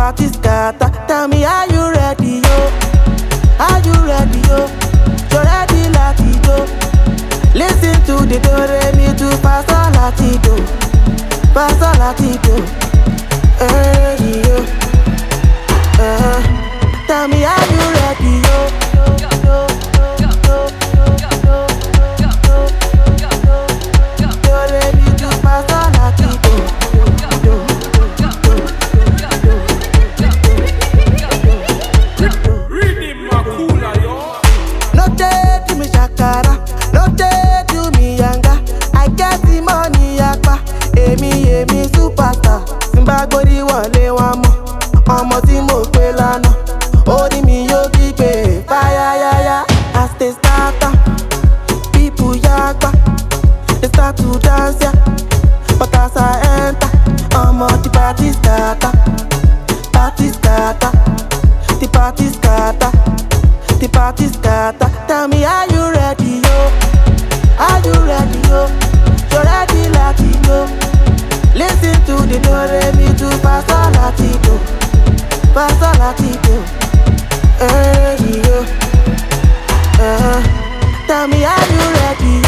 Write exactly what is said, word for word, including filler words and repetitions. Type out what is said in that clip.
party scatter. Tell me, are you ready, yo? Are you ready, yo? You ready, latido? Listen to the do re mi do fa sol latido, fa sol latido. Hey yo, uh, tell me, are you ready, yo? Body wọlé wọn mọ ọmọ tí mo pè lánàá orí mi yóò gbígbé fáyáyáyá. As they start am, people yagba, they start to dance ya. But as I enter, ọmọ the party scatter, party scatter, the party scatter, the party scatter. Tell me, are you ready, yo? Are you ready, yo? You ready, latido? Listen to the do re mi do fa sol latido, fa sol latido. Hey yo, uh, tell me, are you ready?